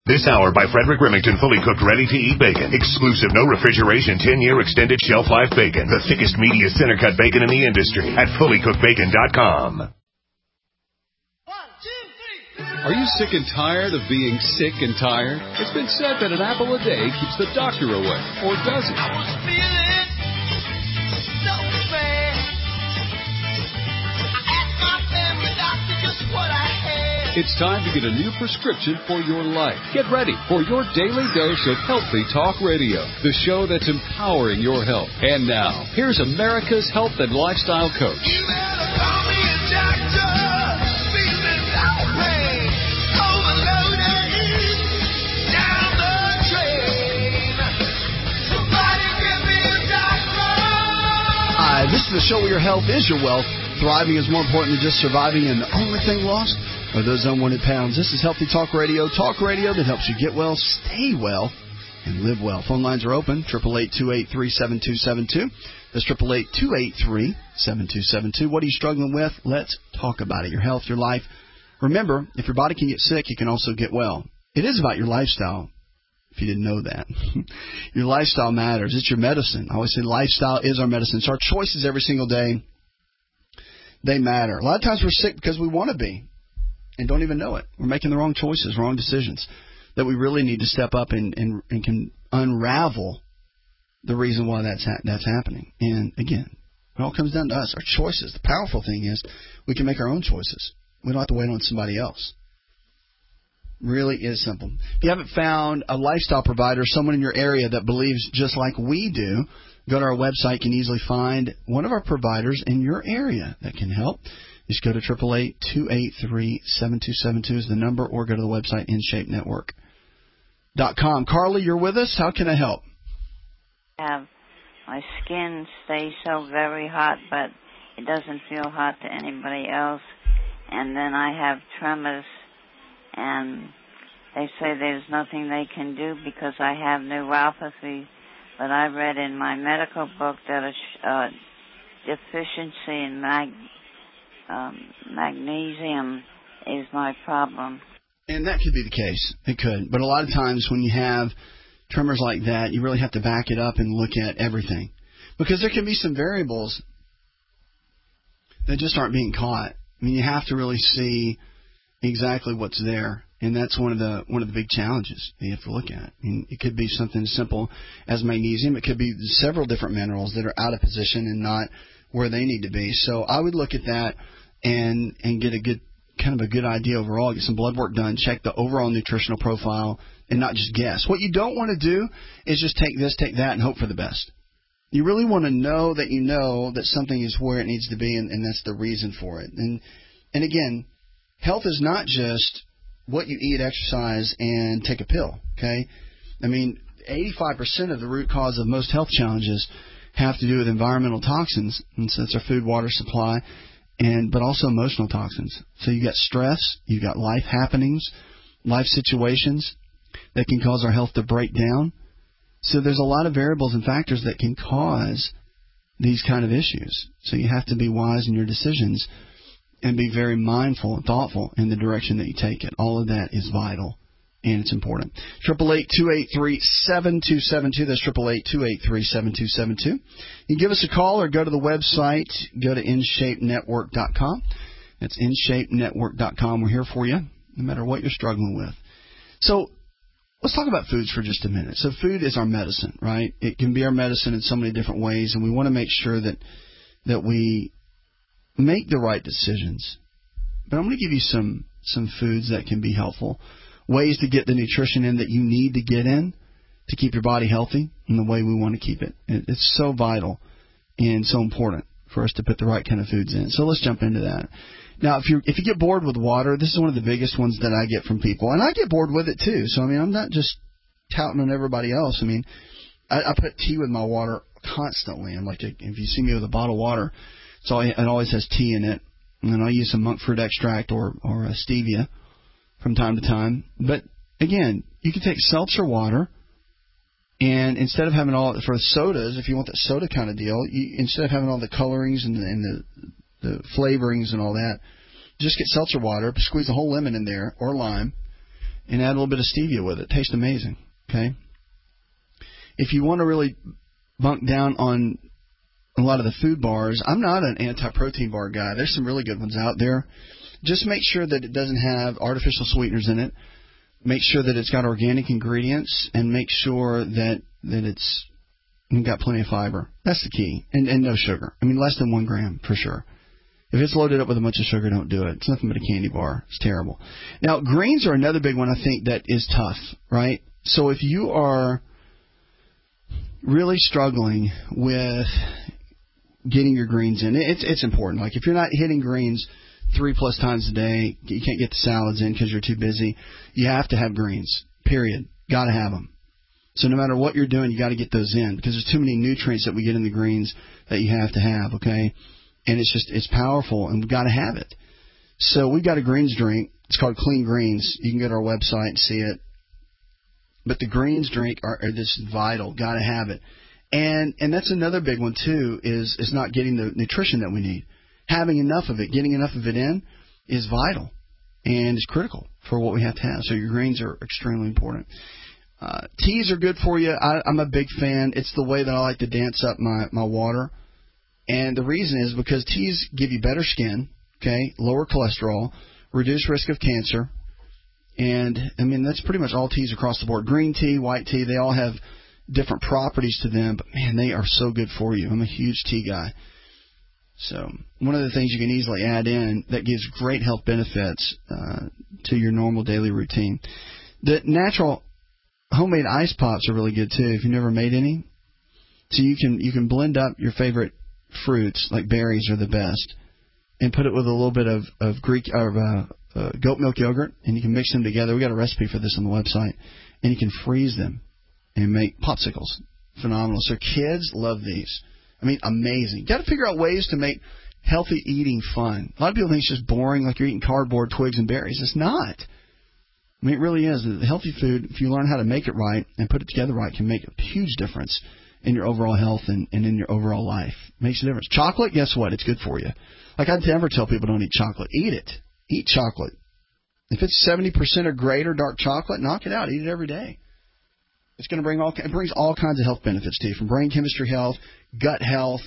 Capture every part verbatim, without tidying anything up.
This hour by Frederick Remington, fully cooked, ready-to-eat bacon. Exclusive, no refrigeration, ten-year extended shelf life bacon. The thickest, meatiest center-cut bacon in the industry at fully cooked bacon dot com. Are you sick and tired of being sick and tired? It's been said that an apple a day keeps the doctor away, or does it? I was feeling so bad. I asked my family doctor just what I had. It's time to get a new prescription for your life. Get ready for your daily dose of Healthy Talk Radio, the show that's empowering your health. And now, here's America's health and lifestyle coach. You better call me a doctor. Feeling lonely, overloaded, down the drain. Somebody give me a doctor. Hi, this is the show where your health is your wealth. Thriving is more important than just surviving, and the only thing lost are those unwanted pounds. This is Healthy Talk Radio, talk radio that helps you get well, stay well, and live well. Phone lines are open, eight eight eight, two eight three, seven two seven two. That's eight eight eight, two eight three, seven two seven two. What are you struggling with? Let's talk about it. Your health, your life. Remember, if your body can get sick, you can also get well. It is about your lifestyle, if you didn't know that. Your lifestyle matters. It's your medicine. I always say lifestyle is our medicine. So our choices every single day, they matter. A lot of times we're sick because we want to be and don't even know it. We're making the wrong choices, wrong decisions, that we really need to step up and, and, and can unravel the reason why that's ha- that's happening. And, again, it all comes down to us, our choices. The powerful thing is we can make our own choices. We don't have to wait on somebody else. Really is simple. If you haven't found a lifestyle provider, someone in your area that believes just like we do, go to our website. You can easily find one of our providers in your area that can help. Just go to eight eight eight, two eight three, seven two seven two is the number, or go to the website in shape network dot com. Carly, you're with us. How can I help? Have my skin stays so very hot, but it doesn't feel hot to anybody else. And then I have tremors, and they say there's nothing they can do because I have neuropathy. But I read in my medical book that a uh, deficiency in mag, um, magnesium is my problem. And that could be the case. It could. But a lot of times when you have tremors like that, you really have to back it up and look at everything. Because there can be some variables that just aren't being caught. I mean, you have to really see exactly what's there. And that's one of the one of the big challenges that you have to look at. I mean, it could be something as simple as magnesium. It could be several different minerals that are out of position and not where they need to be. So I would look at that and and get a good kind of a good idea overall. Get some blood work done. Check the overall nutritional profile and not just guess. What you don't want to do is just take this, take that, and hope for the best. You really want to know that you know that something is where it needs to be, and, and that's the reason for it. And and again, health is not just what you eat, exercise, and take a pill, okay? I mean, eighty-five percent of the root cause of most health challenges have to do with environmental toxins, and so that's our food, water supply, and but also emotional toxins. So you got stress, you got life happenings, life situations that can cause our health to break down. So there's a lot of variables and factors that can cause these kind of issues. So you have to be wise in your decisions and be very mindful and thoughtful in the direction that you take it. All of that is vital, and it's important. eight eight eight, two eight three, seven two seven two. That's eight eight eight, two eight three, seven two seven two. You can give us a call or go to the website. Go to in shape network dot com. That's in shape network dot com. We're here for you, no matter what you're struggling with. So let's talk about foods for just a minute. So food is our medicine, right? It can be our medicine in so many different ways, and we want to make sure that that we make the right decisions. But I'm going to give you some some foods that can be helpful, ways to get the nutrition in that you need to get in to keep your body healthy in the way we want to keep it. It's so vital and so important for us to put the right kind of foods in. So let's jump into that. Now, if you if you get bored with water, this is one of the biggest ones that I get from people, and I get bored with it too. So I mean, I'm not just touting on everybody else. I mean, I, I put tea with my water constantly. I'm like, if you see me with a bottle of water, so it always has tea in it, and then I use some monk fruit extract or or a stevia from time to time. But again, you can take seltzer water, and instead of having all for sodas, if you want that soda kind of deal, you, instead of having all the colorings and the, and the the flavorings and all that, just get seltzer water, squeeze a whole lemon in there or lime, and add a little bit of stevia with it. Tastes amazing. Okay. If you want to really bunk down on a lot of the food bars, I'm not an anti-protein bar guy. There's some really good ones out there. Just make sure that it doesn't have artificial sweeteners in it. Make sure that it's got organic ingredients, and make sure that, that it's got plenty of fiber. That's the key. And, and no sugar. I mean, less than one gram for sure. If it's loaded up with a bunch of sugar, don't do it. It's nothing but a candy bar. It's terrible. Now, greens are another big one I think that is tough, right? So if you are really struggling with getting your greens in, it's it's important. Like if you're not hitting greens three plus times a day, you can't get the salads in because you're too busy, you have to have greens, period. Got to have them. So no matter what you're doing, you got to get those in because there's too many nutrients that we get in the greens that you have to have, okay? And it's just, it's powerful, and we've got to have it. So we've got a greens drink. It's called Clean Greens. You can go to our website and see it. But the greens drink are, are just vital. Got to have it. And and that's another big one, too, is, is not getting the nutrition that we need. Having enough of it, getting enough of it in is vital and is critical for what we have to have. So your greens are extremely important. Uh, teas are good for you. I, I'm a big fan. It's the way that I like to dance up my, my water. And the reason is because teas give you better skin, okay, lower cholesterol, reduce risk of cancer. And, I mean, that's pretty much all teas across the board. Green tea, white tea, they all have different properties to them. But, man, they are so good for you. I'm a huge tea guy. So one of the things you can easily add in that gives great health benefits uh, to your normal daily routine. The natural homemade ice pops are really good, too, if you've never made any. So you can you can blend up your favorite fruits, like berries are the best, and put it with a little bit of, of Greek or uh, uh, goat milk yogurt, and you can mix them together. We got a recipe for this on the website, and you can freeze them and make popsicles. Phenomenal. So kids love these. I mean, amazing. Got to figure out ways to make healthy eating fun. A lot of people think it's just boring, like you're eating cardboard, twigs, and berries. It's not. I mean, it really is. The healthy food, if you learn how to make it right and put it together right, can make a huge difference in your overall health and, and in your overall life. Makes a difference. Chocolate, guess what? It's good for you. Like I never tell people don't eat chocolate. Eat it. Eat chocolate. If it's seventy percent or greater dark chocolate, knock it out. Eat it every day. It's going to bring all it brings all kinds of health benefits to you, from brain chemistry health, gut health,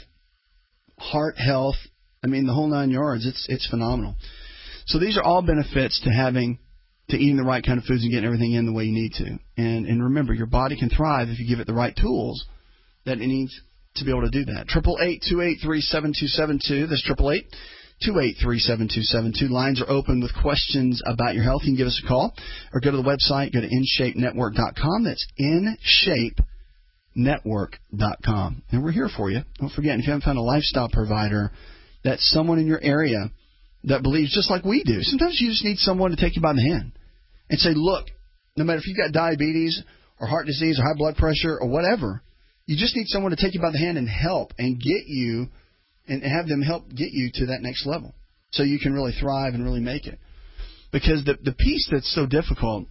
heart health. I mean, the whole nine yards. It's it's phenomenal. So these are all benefits to having to eating the right kind of foods and getting everything in the way you need to. And and remember, your body can thrive if you give it the right tools that it needs to be able to do that. Triple eight two eight three seven two seven two. That's triple eight two eight three seven two seven two. Lines are open with questions about your health. You can give us a call or go to the website. Go to in shape network dot com. That's in shape network dot com. And we're here for you. Don't forget, if you haven't found a lifestyle provider, that's someone in your area that believes just like we do. Sometimes you just need someone to take you by the hand and say, look, no matter if you've got diabetes or heart disease or high blood pressure or whatever, you just need someone to take you by the hand and help and get you and have them help get you to that next level so you can really thrive and really make it. Because the the piece that's so difficult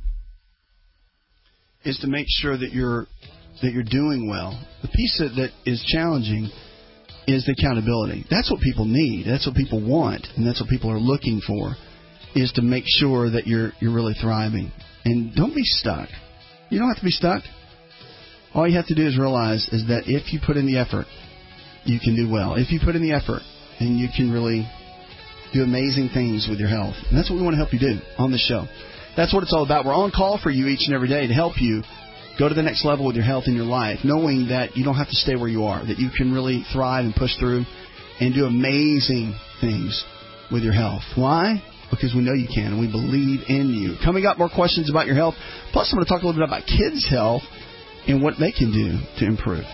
is to make sure that you're that you're doing well. The piece that, that is challenging is the accountability. That's what people need. That's what people want, and that's what people are looking for, is to make sure that you're you're really thriving. And don't be stuck. You don't have to be stuck. All you have to do is realize is that if you put in the effort, you can do well. If you put in the effort, and you can really do amazing things with your health. And that's what we want to help you do on this show. That's what it's all about. We're on call for you each and every day to help you go to the next level with your health in your life, knowing that you don't have to stay where you are, that you can really thrive and push through and do amazing things with your health. Why? Because we know you can, and we believe in you. Coming up, more questions about your health. Plus, I'm going to talk a little bit about kids' health and what they can do to improve.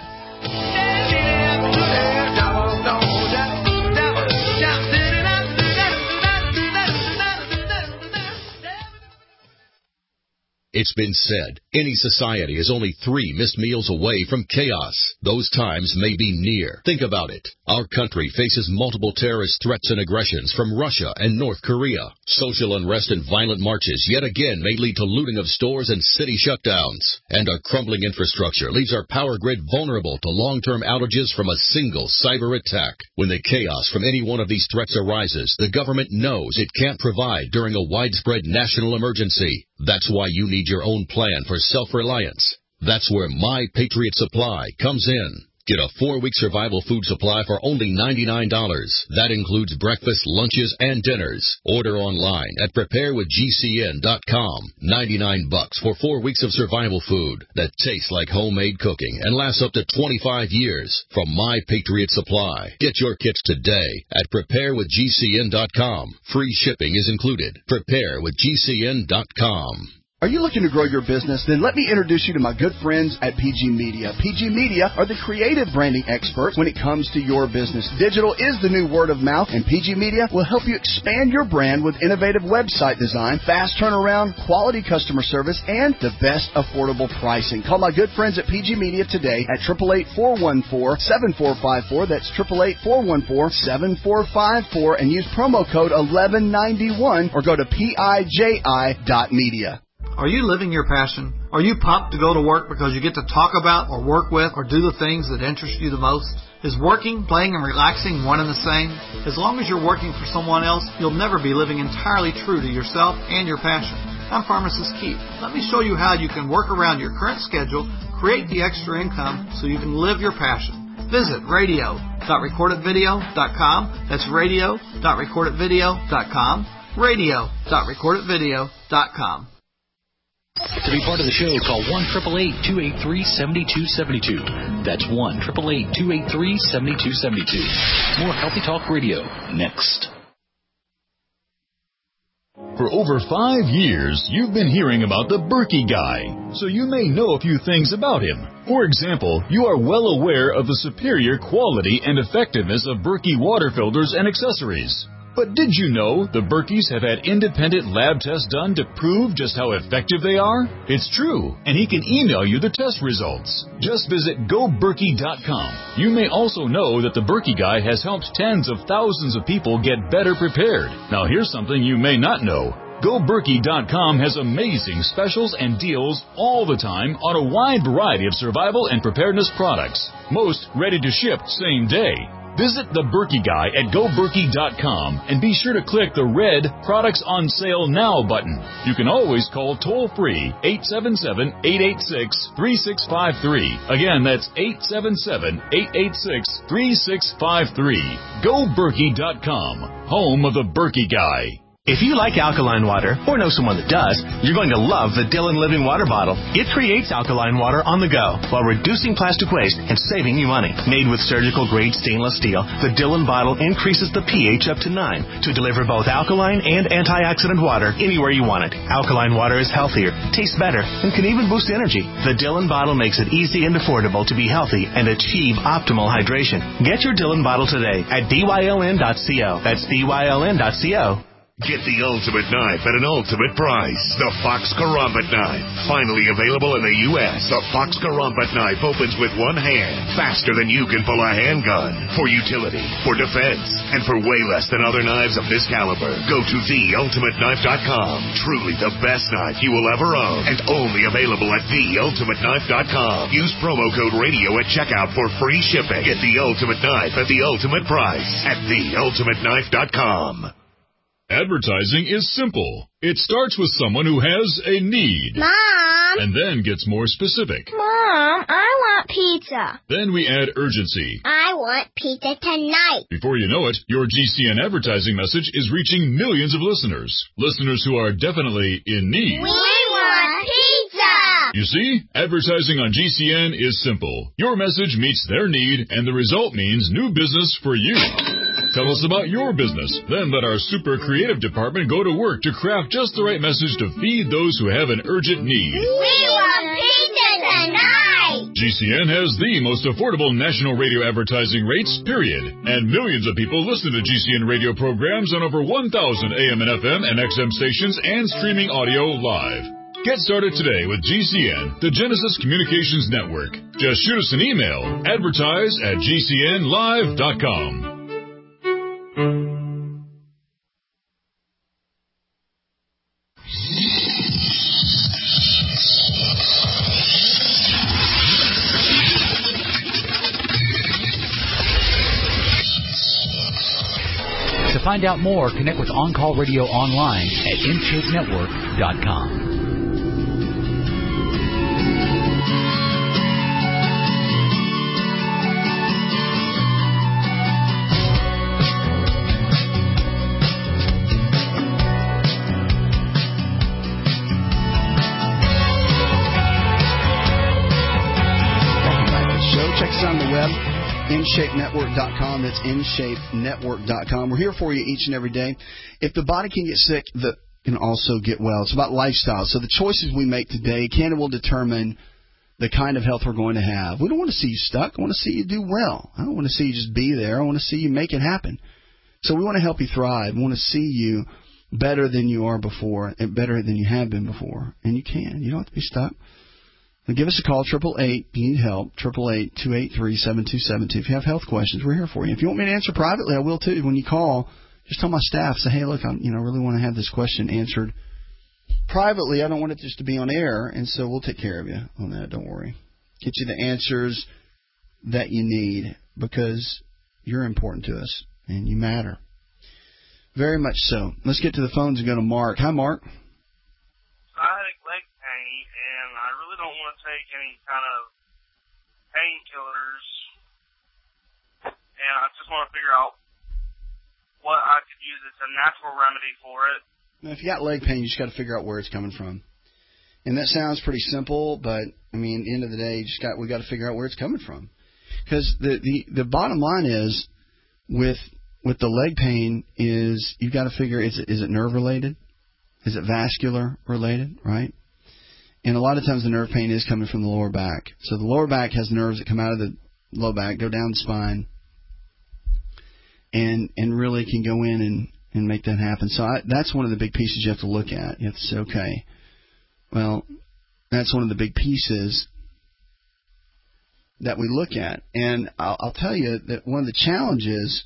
It's been said, any society is only three missed meals away from chaos. Those times may be near. Think about it. Our country faces multiple terrorist threats and aggressions from Russia and North Korea. Social unrest and violent marches yet again may lead to looting of stores and city shutdowns. And our crumbling infrastructure leaves our power grid vulnerable to long-term outages from a single cyber attack. When the chaos from any one of these threats arises, the government knows it can't provide during a widespread national emergency. That's why you need your own plan for self-reliance. That's where My Patriot Supply comes in. Get a four-week survival food supply for only ninety-nine dollars. That includes breakfast, lunches, and dinners. Order online at prepare with G C N dot com. ninety-nine bucks for four weeks of survival food that tastes like homemade cooking and lasts up to twenty-five years from My Patriot Supply. Get your kits today at prepare with G C N dot com. Free shipping is included. prepare with G C N dot com. Are you looking to grow your business? Then let me introduce you to my good friends at P G Media. P G Media are the creative branding experts when it comes to your business. Digital is the new word of mouth, and P G Media will help you expand your brand with innovative website design, fast turnaround, quality customer service, and the best affordable pricing. Call my good friends at P G Media today at eight eight eight, four one four, seven four five four. That's eight eight eight, four one four, seven four five four, and use promo code eleven ninety-one or go to P I J I dot media. Are you living your passion? Are you pumped to go to work because you get to talk about or work with or do the things that interest you the most? Is working, playing, and relaxing one and the same? As long as you're working for someone else, you'll never be living entirely true to yourself and your passion. I'm Pharmacist Keith. Let me show you how you can work around your current schedule, create the extra income so you can live your passion. Visit radio dot record it video dot com. That's radio dot record it video dot com. radio dot record it video dot com. To be part of the show, call one eight eight eight, two eight three, seven two seven two. That's one eight eight eight, two eight three, seven two seven two. More Healthy Talk Radio next. For over five years, you've been hearing about the Berkey Guy, so you may know a few things about him. For example, you are well aware of the superior quality and effectiveness of Berkey water filters and accessories. But did you know the Berkeys have had independent lab tests done to prove just how effective they are? It's true, and he can email you the test results. Just visit go berkey dot com. You may also know that the Berkey Guy has helped tens of thousands of people get better prepared. Now here's something you may not know. go berkey dot com has amazing specials and deals all the time on a wide variety of survival and preparedness products. Most ready to ship same day. Visit the Berkey Guy at go berkey dot com and be sure to click the red Products on Sale Now button. You can always call toll-free eight seven seven, eight eight six, three six five three. Again, that's eight seven seven, eight eight six, three six five three. go berkey dot com, home of the Berkey Guy. If you like alkaline water, or know someone that does, you're going to love the Dillon Living Water Bottle. It creates alkaline water on the go while reducing plastic waste and saving you money. Made with surgical-grade stainless steel, the Dillon bottle increases the pH up to nine to deliver both alkaline and antioxidant water anywhere you want it. Alkaline water is healthier, tastes better, and can even boost energy. The Dillon bottle makes it easy and affordable to be healthy and achieve optimal hydration. Get your Dillon bottle today at D Y L N dot co. That's D Y L N dot co. Get the ultimate knife at an ultimate price. The Fox Karambit knife. Finally available in the U S The Fox Karambit knife opens with one hand, faster than you can pull a handgun. For utility, for defense, and for way less than other knives of this caliber. Go to the ultimate knife dot com. Truly the best knife you will ever own. And only available at the ultimate knife dot com. Use promo code radio at checkout for free shipping. Get the ultimate knife at the ultimate price at the ultimate knife dot com. Advertising is simple. It starts with someone who has a need. Mom! And then gets more specific. Mom, I want pizza. Then we add urgency. I want pizza tonight. Before you know it, your G C N advertising message is reaching millions of listeners. Listeners who are definitely in need. We want pizza! You see, advertising on G C N is simple. Your message meets their need, and the result means new business for you. Tell us about your business. Then let our super creative department go to work to craft just the right message to feed those who have an urgent need. We want pizza tonight! G C N has the most affordable national radio advertising rates, period. And millions of people listen to G C N radio programs on over one thousand A M and F M and X M stations and streaming audio live. Get started today with G C N, the Genesis Communications Network. Just shoot us an email, advertise at g c n live dot com. To find out more, connect with On Call Radio online at in shape network dot com. Check us out on the web, in shape network dot com. That's in shape network dot com. We're here for you each and every day. If the body can get sick, the can also get well. It's about lifestyle. So the choices we make today can and will determine the kind of health we're going to have. We don't want to see you stuck. I want to see you do well. I don't want to see you just be there. I want to see you make it happen. So we want to help you thrive. We want to see you better than you are before and better than you have been before. And you can. You don't have to be stuck. Give us a call, eight eight eight, if you need help, eight eight eight, two eight three, seven two seven two. If you have health questions, we're here for you. If you want me to answer privately, I will too. When you call, just tell my staff, say, hey, look, I you know really want to have this question answered privately. I don't want it just to be on air, and so we'll take care of you on that. Don't worry. Get you the answers that you need because you're important to us and you matter. Very much so. Let's get to the phones and go to Mark. Hi, Mark. Take any kind of painkillers, and I just want to figure out what I could use as a natural remedy for it. Now, if you got leg pain, you just got to figure out where it's coming from. And that sounds pretty simple, but I mean, at the end of the day, you just got we got to figure out where it's coming from. Because the, the the bottom line is with with the leg pain is you've got to figure is it is it nerve related, is it vascular related, right? And a lot of times the nerve pain is coming from the lower back. So the lower back has nerves that come out of the low back, go down the spine, and and really can go in and, and make that happen. So I, that's one of the big pieces you have to look at. You have to say, okay, well, that's one of the big pieces that we look at. And I'll, I'll tell you that one of the challenges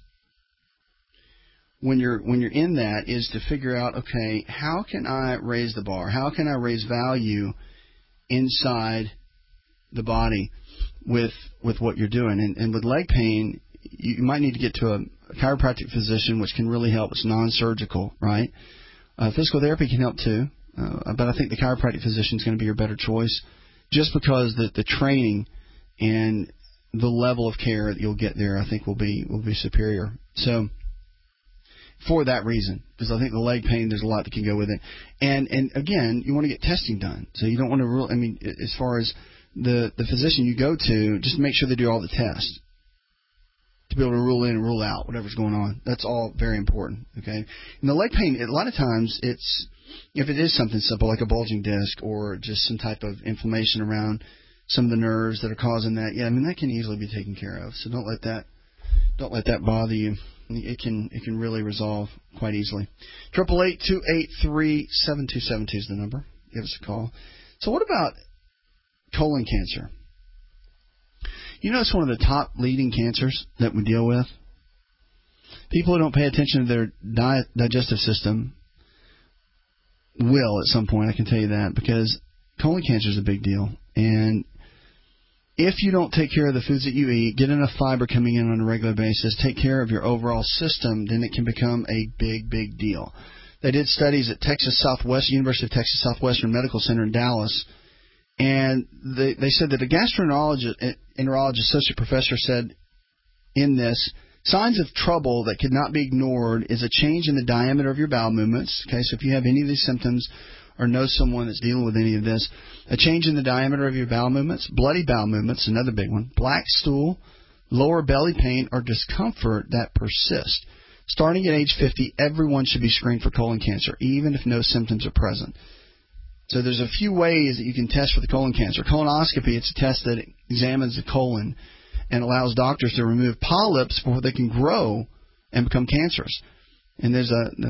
when you're when you're in that is to figure out, okay, how can I raise the bar? How can I raise value inside the body with with what you're doing? And, and with leg pain, you, you might need to get to a, a chiropractic physician, which can really help. It's non-surgical, right? Uh, physical therapy can help too, uh, but I think the chiropractic physician is going to be your better choice, just because the the training and the level of care that you'll get there, I think, will be will be superior. So. For that reason, because I think the leg pain, there's a lot that can go with it. And and again, you want to get testing done. So you don't want to rule, I mean, as far as the, the physician you go to, just make sure they do all the tests to be able to rule in and rule out whatever's going on. That's all very important, okay? And the leg pain, a lot of times, it's, if it is something simple like a bulging disc or just some type of inflammation around some of the nerves that are causing that, yeah, I mean, that can easily be taken care of. So don't let that, don't let that bother you. It can it can really resolve quite easily. Triple eight two eight three seven two seven two is the number. Give us a call. So what about colon cancer? You know, it's one of the top leading cancers that we deal with. People who don't pay attention to their diet, digestive system will at some point. I can tell you that, because colon cancer is a big deal. And if you don't take care of the foods that you eat, get enough fiber coming in on a regular basis, take care of your overall system, then it can become a big, big deal. They did studies at Texas Southwestern, University of Texas Southwestern Medical Center in Dallas, and they, they said that a gastroenterologist, enterologist associate professor said in this, signs of trouble that could not be ignored is a change in the diameter of your bowel movements. Okay, so if you have any of these symptoms or know someone that's dealing with any of this, a change in the diameter of your bowel movements, bloody bowel movements, another big one, black stool, lower belly pain, or discomfort that persist. Starting at age fifty, everyone should be screened for colon cancer, even if no symptoms are present. So there's a few ways that you can test for the colon cancer. Colonoscopy, it's a test that examines the colon and allows doctors to remove polyps before they can grow and become cancerous. And there's a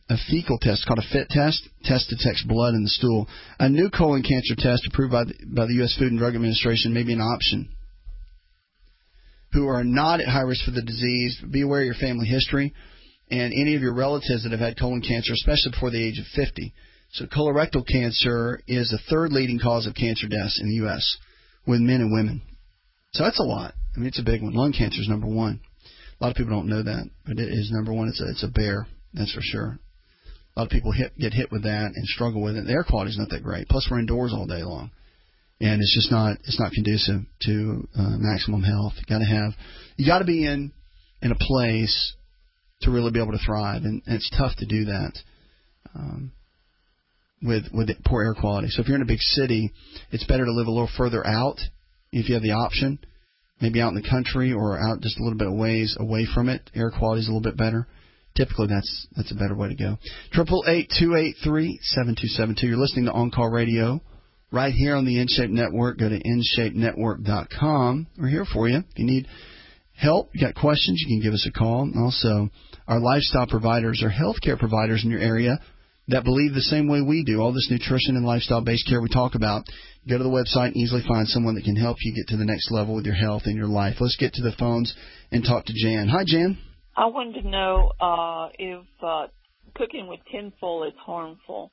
a fecal test called a FIT test. Test detects blood in the stool. A new colon cancer test approved by the, by the U S Food and Drug Administration may be an option. Who are not at high risk for the disease, be aware of your family history and any of your relatives that have had colon cancer, especially before the age of fifty. So colorectal cancer is the third leading cause of cancer deaths in the U S with men and women. So that's a lot. I mean, it's a big one. Lung cancer is number one. A lot of people don't know that, but it is number one. It's a, it's a bear, that's for sure. A lot of people hit, get hit with that and struggle with it. The air quality is not that great. Plus, we're indoors all day long, and it's just not it's not conducive to uh, maximum health. You got to have you got to be in in a place to really be able to thrive, and, and it's tough to do that um, with with poor air quality. So if you're in a big city, it's better to live a little further out if you have the option. Maybe out in the country or out just a little bit of ways away from it. Air quality is a little bit better. Typically, that's that's a better way to go. Triple eight two eight three seven two seven two. You're listening to On Call Radio right here on the InShape Network. Go to in shape network dot com. We're here for you. If you need help, you got questions, you can give us a call. And also, our lifestyle providers are healthcare providers in your area that believe the same way we do. All this nutrition and lifestyle-based care we talk about. Go to the website and easily find someone that can help you get to the next level with your health and your life. Let's get to the phones and talk to Jan. Hi, Jan. I wanted to know uh, if uh, cooking with tinfoil is harmful.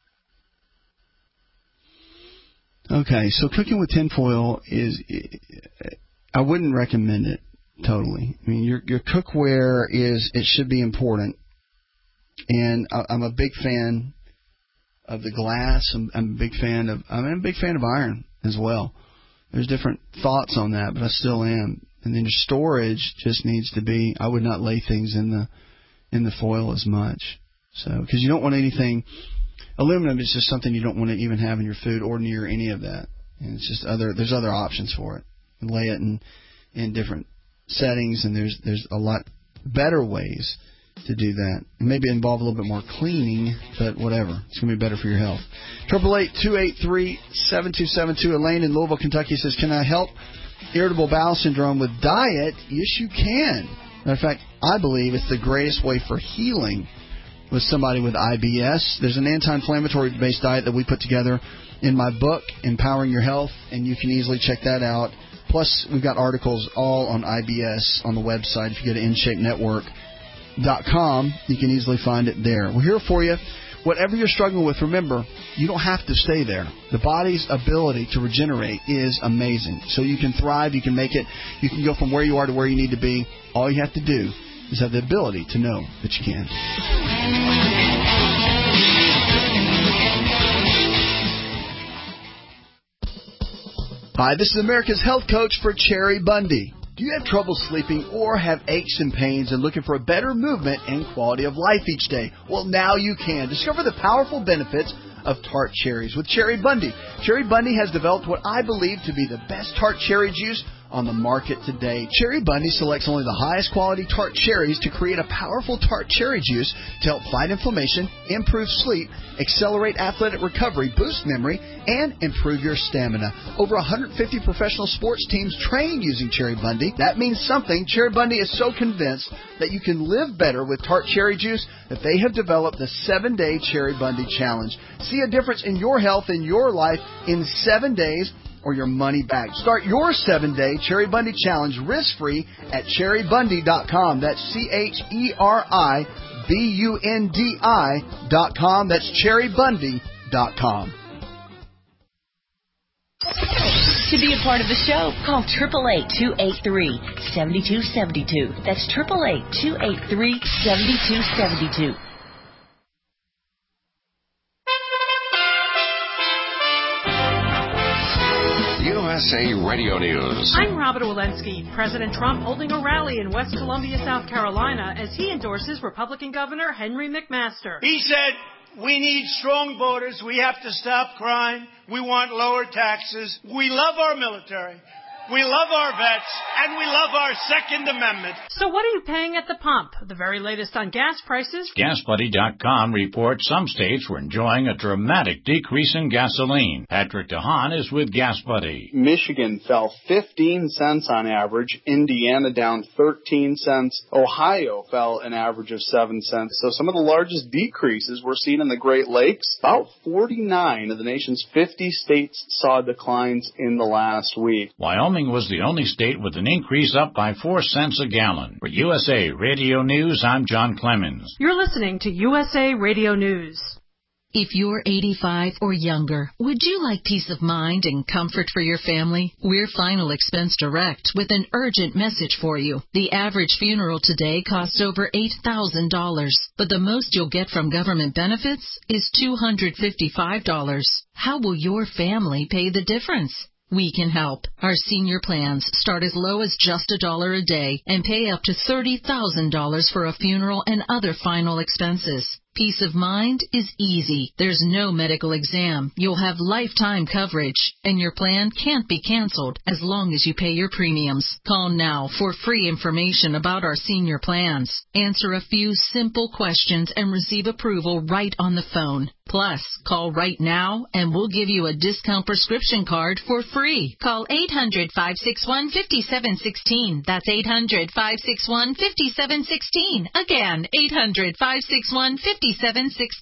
Okay, so cooking with tinfoil is, I wouldn't recommend it totally. I mean, your your cookware is, it should be important. And I, I'm a big fan of the glass. I'm, I'm a big fan of, I'm a big fan of iron as well. There's different thoughts on that, but I still am. And then your storage just needs to be, I would not lay things in the in the foil as much. So, because you don't want anything, aluminum is just something you don't want to even have in your food or near any of that. And it's just other, there's other options for it. You lay it in, in different settings, and there's there's a lot better ways to do that. It maybe involve a little bit more cleaning, but whatever. It's going to be better for your health. Triple eight two eight three seven two seven two. Elaine in Louisville, Kentucky says, "Can I help irritable bowel syndrome with diet?" Yes, you can. Matter of fact, I believe it's the greatest way for healing with somebody with I B S. There's an anti-inflammatory based diet that we put together in my book, Empowering Your Health, and you can easily check that out. Plus, we've got articles all on I B S on the website. If you go to in shape network dot com, you can easily find it there. We're here for you. Whatever you're struggling with, remember, you don't have to stay there. The body's ability to regenerate is amazing. So you can thrive, you can make it, you can go from where you are to where you need to be. All you have to do is have the ability to know that you can. Hi, this is America's Health Coach for Cherry Bundy. Do you have trouble sleeping or have aches and pains and looking for a better movement and quality of life each day? Well, now you can. Discover the powerful benefits of tart cherries with Cherry Bundy. Cherry Bundy has developed what I believe to be the best tart cherry juice on the market today. Cherry Bundy selects only the highest quality tart cherries to create a powerful tart cherry juice to help fight inflammation, improve sleep, accelerate athletic recovery, boost memory, and improve your stamina. Over one hundred fifty professional sports teams train using Cherry Bundy. That means something. Cherry Bundy is so convinced that you can live better with tart cherry juice that they have developed the seven-day Cherry Bundy Challenge. See a difference in your health and your life in seven days or your money back. Start your seven-day Cherry Bundy Challenge risk-free at cherry bundy dot com. That's C H E R I B U N D I dot com. That's cherry bundy dot com. To be a part of the show, call eight eight eight, two eight three, seven two seven two. That's eight eight eight, two eight three, seven two seven two. U S A Radio News. I'm Robert Walensky. President Trump holding a rally in West Columbia, South Carolina, as he endorses Republican Governor Henry McMaster. He said, we need strong borders. We have to stop crime. We want lower taxes. We love our military. We love our vets, and we love our Second Amendment. So what are you paying at the pump? The very latest on gas prices. Gas Buddy dot com reports some states were enjoying a dramatic decrease in gasoline. Patrick DeHaan is with Gas Buddy. Michigan fell fifteen cents on average. Indiana down thirteen cents. Ohio fell an average of seven cents. So some of the largest decreases were seen in the Great Lakes. About forty-nine of the nation's fifty states saw declines in the last week. Wyoming was the only state with an increase, up by four cents a gallon. For U S A Radio News, I'm John Clemens. You're listening to U S A Radio News. If you're eighty-five or younger, would you like peace of mind and comfort for your family? We're Final Expense Direct with an urgent message for you. The average funeral today costs over eight thousand dollars, but the most you'll get from government benefits is two hundred fifty-five dollars. How will your family pay the difference? We can help. Our senior plans start as low as just a dollar a day and pay up to thirty thousand dollars for a funeral and other final expenses. Peace of mind is easy. There's no medical exam. You'll have lifetime coverage, and your plan can't be canceled as long as you pay your premiums. Call now for free information about our senior plans. Answer a few simple questions and receive approval right on the phone. Plus, call right now and we'll give you a discount prescription card for free. Call eight hundred, five six one, five seven one six. That's eight hundred, five six one, five seven one six. Again, eight hundred, five six one, five seven one six.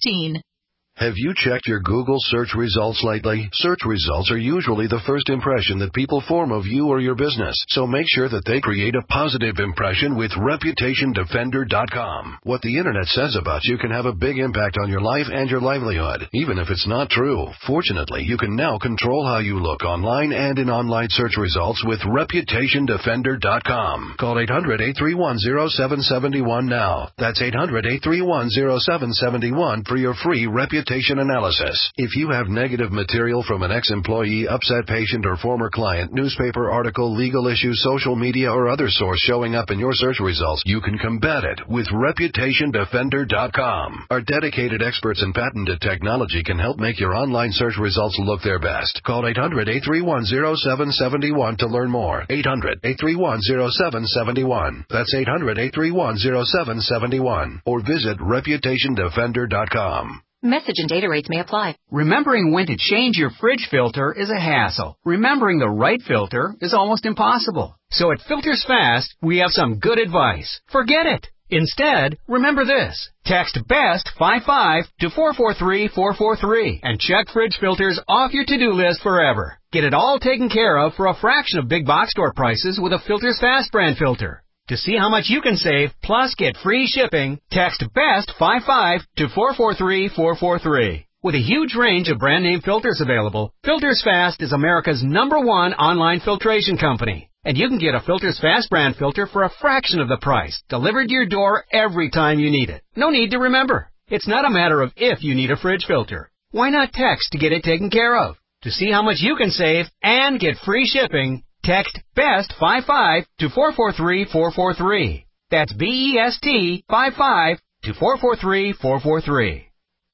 Have you checked your Google search results lately? Search results are usually the first impression that people form of you or your business, so make sure that they create a positive impression with Reputation Defender dot com. What the Internet says about you can have a big impact on your life and your livelihood, even if it's not true. Fortunately, you can now control how you look online and in online search results with Reputation Defender dot com. Call eight hundred, eight three one, zero seven seven one now. That's eight hundred, eight three one, zero seven seven one for your free Reputation analysis. If you have negative material from an ex-employee, upset patient, or former client, newspaper article, legal issue, social media, or other source showing up in your search results, you can combat it with Reputation Defender dot com. Our dedicated experts in patented technology can help make your online search results look their best. Call eight hundred, eight three one, zero seven seven one to learn more. eight hundred, eight three one, zero seven seven one. That's eight hundred, eight three one, zero seven seven one. Or visit Reputation Defender dot com. Message and data rates may apply. Remembering when to change your fridge filter is a hassle. Remembering the right filter is almost impossible. So at Filters Fast, we have some good advice. Forget it. Instead, remember this. Text BEST fifty-five to four four three, four four three and check fridge filters off your to-do list forever. Get it all taken care of for a fraction of big box store prices with a Filters Fast brand filter. To see how much you can save, plus get free shipping, text BEST fifty-five to four four three, four four three. With a huge range of brand name filters available, Filters Fast is America's number one online filtration company. And you can get a Filters Fast brand filter for a fraction of the price, delivered to your door every time you need it. No need to remember. It's not a matter of if you need a fridge filter. Why not text to get it taken care of? To see how much you can save and get free shipping, text BEST fifty-five to four four three, four four three. That's B E S T fifty-five to four four three, four four three.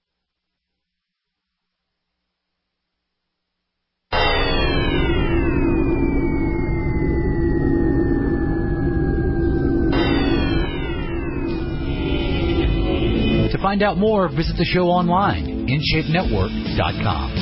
To find out more, visit the show online, in shape network dot com.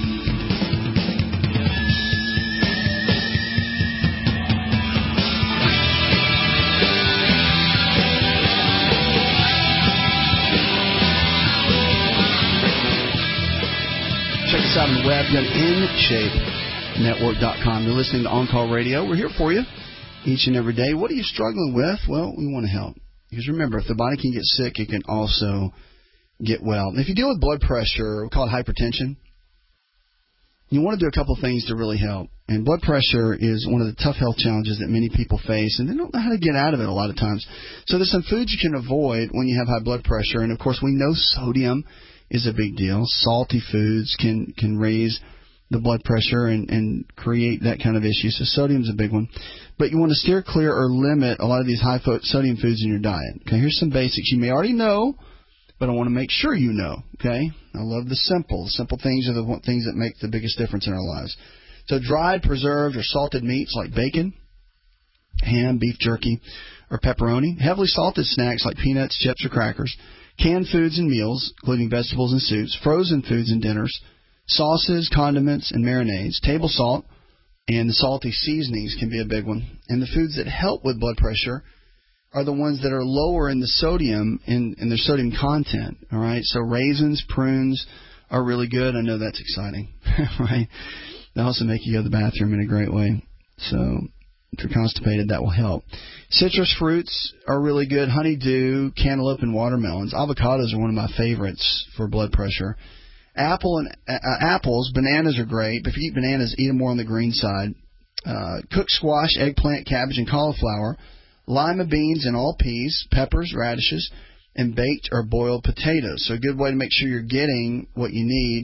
Check us out on the web, in shape network dot com. You're listening to On Call Radio. We're here for you each and every day. What are you struggling with? Well, we want to help. Because remember, if the body can get sick, it can also get well. If you deal with blood pressure, we call it hypertension, you want to do a couple things to really help. And blood pressure is one of the tough health challenges that many people face, and they don't know how to get out of it a lot of times. So there's some foods you can avoid when you have high blood pressure. And, of course, we know sodium is a big deal. Salty foods can, can raise the blood pressure and, and create that kind of issue. So sodium's a big one. But you want to steer clear or limit a lot of these high sodium foods in your diet. Okay, here's some basics you may already know, but I want to make sure you know. Okay, I love the simple. The simple things are the things that make the biggest difference in our lives. So dried, preserved, or salted meats like bacon, ham, beef jerky, or pepperoni. Heavily salted snacks like peanuts, chips, or crackers. Canned foods and meals, including vegetables and soups. Frozen foods and dinners. Sauces, condiments, and marinades. Table salt and the salty seasonings can be a big one. And the foods that help with blood pressure are the ones that are lower in the sodium, in, in their sodium content. All right, so raisins, prunes are really good. I know that's exciting, right? They also make you go to the bathroom in a great way. So if you're constipated, that will help. Citrus fruits are really good. Honeydew, cantaloupe, and watermelons. Avocados are one of my favorites for blood pressure. Apple and uh, apples, bananas are great. But if you eat bananas, eat them more on the green side. Uh, cooked squash, eggplant, cabbage, and cauliflower. Lima beans and all peas, peppers, radishes, and baked or boiled potatoes. So a good way to make sure you're getting what you need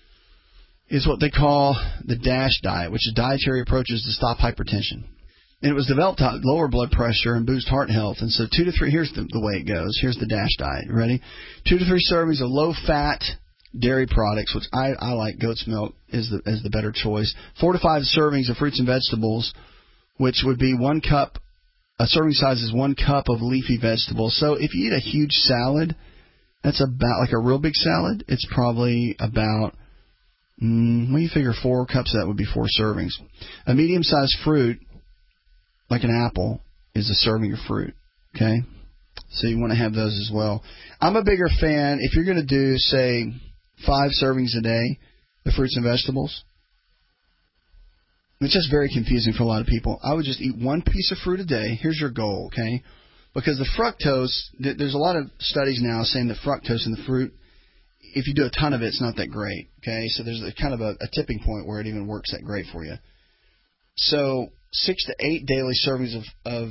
is what they call the DASH diet, which is dietary approaches to stop hypertension. And it was developed to lower blood pressure and boost heart health. And so two to three, here's the, the way it goes. Here's the DASH diet. You ready? Two to three servings of low-fat dairy products, which I, I like. Goat's milk is the, is the better choice. Four to five servings of fruits and vegetables, which would be one cup. A serving size is one cup of leafy vegetables. So if you eat a huge salad, that's about like a real big salad. It's probably about, mm, well, you figure four cups of that would be four servings. A medium-sized fruit, like an apple, is a serving of fruit. Okay? So you want to have those as well. I'm a bigger fan, if you're going to do, say, five servings a day of fruits and vegetables, it's just very confusing for a lot of people. I would just eat one piece of fruit a day. Here's your goal, okay? Because the fructose, there's a lot of studies now saying the fructose in the fruit, if you do a ton of it, it's not that great, okay? So there's a kind of a, a tipping point where it even works that great for you. So six to eight daily servings of, of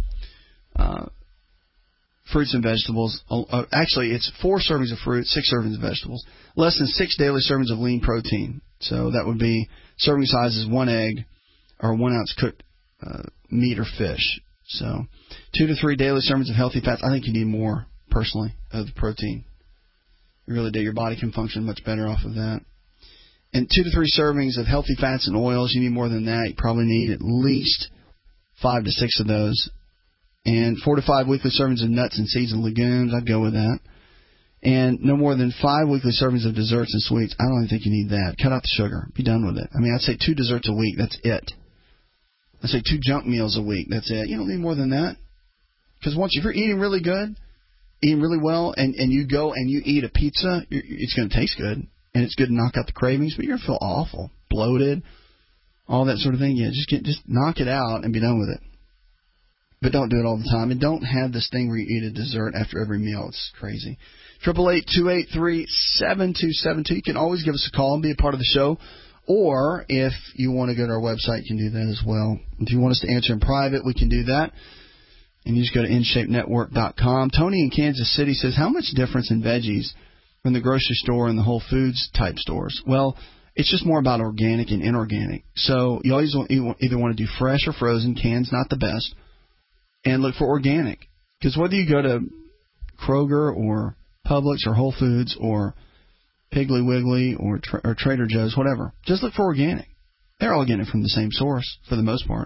uh, fruits and vegetables. Uh, actually, it's four servings of fruit, six servings of vegetables. Less than six daily servings of lean protein. So that would be serving size is one egg or one ounce cooked uh, meat or fish. So two to three daily servings of healthy fats. I think you need more, personally, of the protein. You really do. Your body can function much better off of that. And two to three servings of healthy fats and oils. You need more than that. You probably need at least five to six of those. And four to five weekly servings of nuts and seeds and legumes. I'd go with that. And no more than five weekly servings of desserts and sweets. I don't even think you need that. Cut out the sugar. Be done with it. I mean, I'd say two desserts a week. That's it. I'd say two junk meals a week. That's it. You don't need more than that. Because once if you're eating really good, eating really well, and, and you go and you eat a pizza, you're, it's going to taste good. And it's good to knock out the cravings, but you're going to feel awful, bloated, all that sort of thing. Yeah, just get just knock it out and be done with it. But don't do it all the time. And don't have this thing where you eat a dessert after every meal. It's crazy. Triple eight two eight three seven two seven two. You can always give us a call and be a part of the show. Or if you want to go to our website, you can do that as well. If you want us to answer in private, we can do that. And you just go to in shape network dot com. Tony in Kansas City says, how much difference in veggies from the grocery store and the Whole Foods type stores? Well, it's just more about organic and inorganic. So you always want, you either want to do fresh or frozen. Canned not the best. And look for organic. Because whether you go to Kroger or Publix or Whole Foods or Piggly Wiggly or, tra- or Trader Joe's, whatever, just look for organic. They're all getting it from the same source for the most part.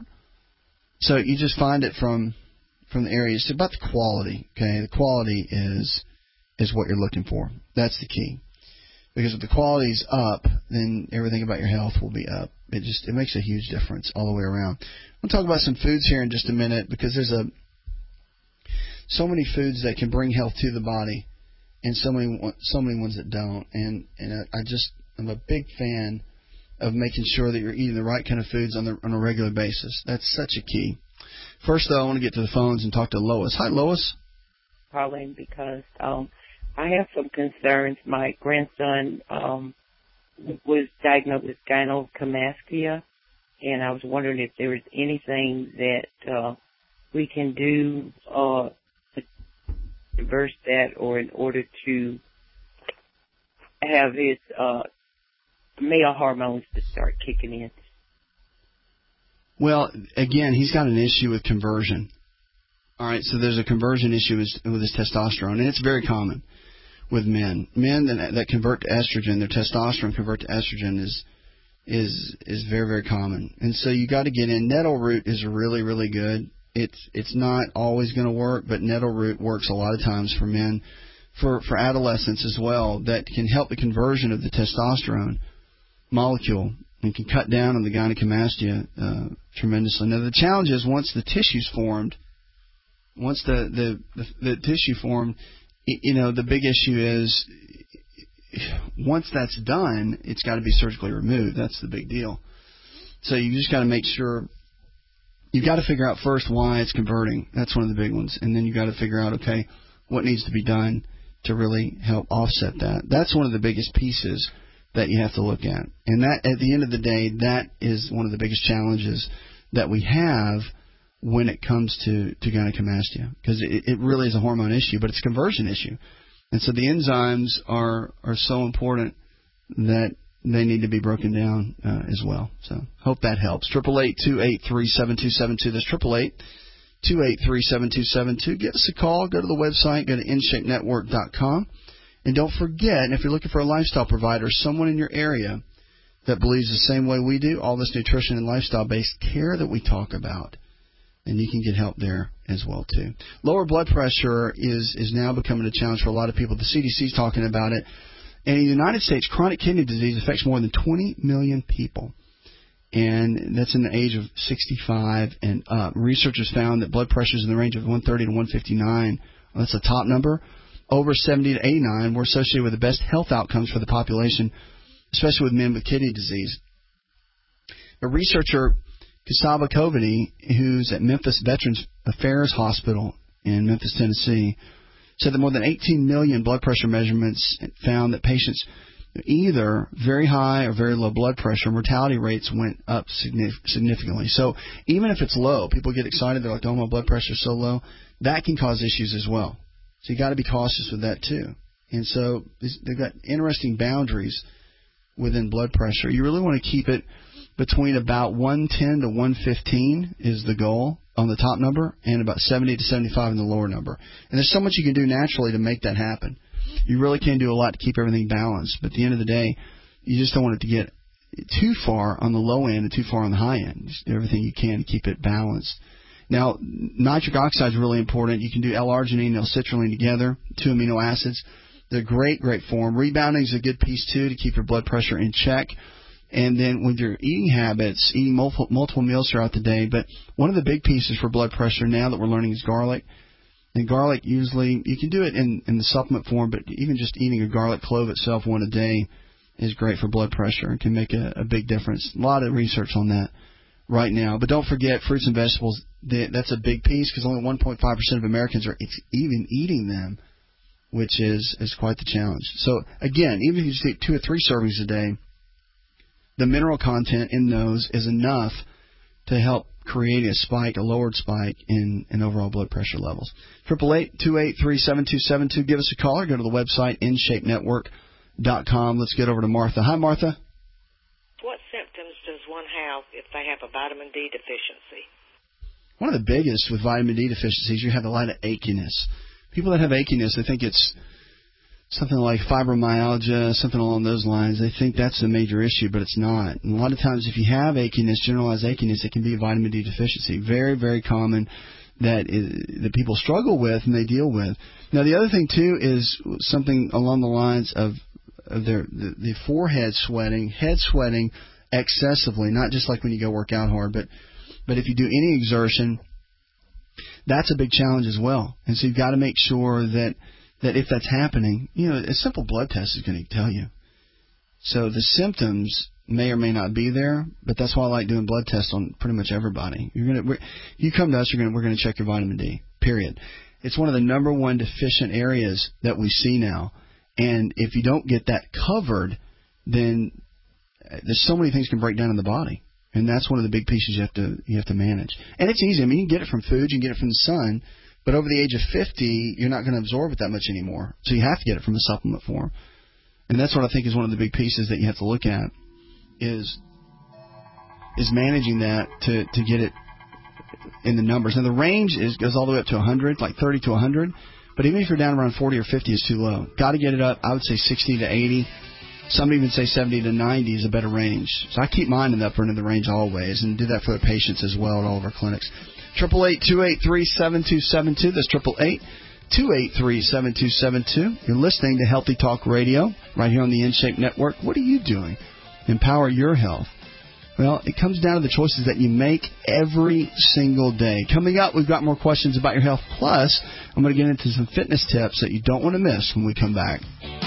So you just find it from from the areas. It's about the quality. Okay, the quality is is what you're looking for. That's the key. Because if the quality's up, then everything about your health will be up. It just it makes a huge difference all the way around. We'll talk about some foods here in just a minute because there's a so many foods that can bring health to the body, and so many so many ones that don't. And and I just I'm a big fan of making sure that you're eating the right kind of foods on the on a regular basis. That's such a key. First, though, I want to get to the phones and talk to Lois. Hi, Lois. Calling because um, I have some concerns. My grandson um, was diagnosed with gynecomastia, and I was wondering if there was anything that uh, we can do uh, to reverse that, or in order to have his uh, male hormones to start kicking in. Well, again, he's got an issue with conversion. All right, so there's a conversion issue with, with his testosterone, and it's very common with men. Men that, that convert to estrogen, their testosterone convert to estrogen is is is very, very common. And so you got to get in. Nettle root is really, really good. It's it's not always going to work, but nettle root works a lot of times for men, for, for adolescents as well, that can help the conversion of the testosterone molecule and can cut down on the gynecomastia uh, tremendously. Now, the challenge is once the tissue's formed, once the, the, the, the tissue formed, you know, the big issue is once that's done, it's got to be surgically removed. That's the big deal. So you just got to make sure, you've got to figure out first why it's converting. That's one of the big ones. And then you got to figure out, okay, what needs to be done to really help offset that. That's one of the biggest pieces that you have to look at. And that, at the end of the day, that is one of the biggest challenges that we have when it comes to, to gynecomastia, because it, it really is a hormone issue, but it's a conversion issue. And so the enzymes are, are so important that they need to be broken down uh, as well. So hope that helps. eight eight eight, two eight three, seven two seven two. That's eight eight eight, two eight three, seven two seven two. Give us a call. Go to the website. Go to in shape network dot com. And don't forget, and if you're looking for a lifestyle provider, someone in your area that believes the same way we do, all this nutrition and lifestyle-based care that we talk about, and you can get help there as well, too. Lower blood pressure is, is now becoming a challenge for a lot of people. The C D C is talking about it. And in the United States, chronic kidney disease affects more than twenty million people. And that's in the age of sixty-five and up. Researchers found that blood pressures in the range of one thirty to one fifty-nine, well, that's the top number, over seventy to eighty-nine, were associated with the best health outcomes for the population, especially with men with kidney disease. A researcher, Kasaba Kovany, who's at Memphis Veterans Affairs Hospital in Memphis, Tennessee, said that more than eighteen million blood pressure measurements found that patients either very high or very low blood pressure, mortality rates went up significantly. So even if it's low, people get excited. They're like, oh, my blood pressure is so low. That can cause issues as well. So you got to be cautious with that too. And so they've got interesting boundaries within blood pressure. You really want to keep it between about one ten to one fifteen is the goal on the top number, and about seventy to seventy-five in the lower number. And there's so much you can do naturally to make that happen. You really can do a lot to keep everything balanced. But at the end of the day, you just don't want it to get too far on the low end and too far on the high end. Just do everything you can to keep it balanced. Now, nitric oxide is really important. You can do L-arginine and L-citrulline together, two amino acids. They're great, great form. Rebounding is a good piece, too, to keep your blood pressure in check. And then with your eating habits, eating multiple, multiple meals throughout the day. But one of the big pieces for blood pressure now that we're learning is garlic. And garlic usually, you can do it in, in the supplement form, but even just eating a garlic clove itself one a day is great for blood pressure and can make a, a big difference. A lot of research on that right now. But don't forget, fruits and vegetables, they, that's a big piece because only one point five percent of Americans are even eating them, which is, is quite the challenge. So, again, even if you just eat two or three servings a day, the mineral content in those is enough to help create a spike, a lowered spike in, in overall blood pressure levels. eight eight eight, two eight three, seven two seven two. Give us a call or go to the website in shape network dot com. Let's get over to Martha. Hi, Martha. What symptoms does one have if they have a vitamin D deficiency? One of the biggest with vitamin D deficiencies, you have a lot of achiness. People that have achiness, they think it's something like fibromyalgia, something along those lines. They think that's the major issue, but it's not. And a lot of times if you have achiness, generalized achiness, it can be a vitamin D deficiency. Very, very common that is, that people struggle with and they deal with. Now, the other thing, too, is something along the lines of, of their the, the forehead sweating, head sweating excessively, not just like when you go work out hard, but, but if you do any exertion, that's a big challenge as well. And so you've got to make sure that that if that's happening, you know, a simple blood test is going to tell you. So the symptoms may or may not be there, but that's why I like doing blood tests on pretty much everybody. You're going to, you come to us, you're going to, we're going to check your vitamin D, period. It's one of the number one deficient areas that we see now. And if you don't get that covered, then there's so many things can break down in the body. And that's one of the big pieces you have to, you have to manage. And it's easy. I mean, you can get it from food, you can get it from the sun. But over the age of fifty, you're not going to absorb it that much anymore. So you have to get it from a supplement form. And that's what I think is one of the big pieces that you have to look at is is managing that to, to get it in the numbers. Now, the range is goes all the way up to one hundred, like thirty to one hundred. But even if you're down around forty or fifty, it's too low. Got to get it up, I would say sixty to eighty. Some even say seventy to ninety is a better range. So I keep mine in the upper end of the range always, and do that for the patients as well at all of our clinics. eight eight eight, two eight three, seven two seven two. That's eight eight eight, two eight three, seven two seven two. You're listening to Healthy Talk Radio right here on the InShape Network. What are you doing? Empower your health. Well, it comes down to the choices that you make every single day. Coming up, we've got more questions about your health. Plus, I'm going to get into some fitness tips that you don't want to miss when we come back.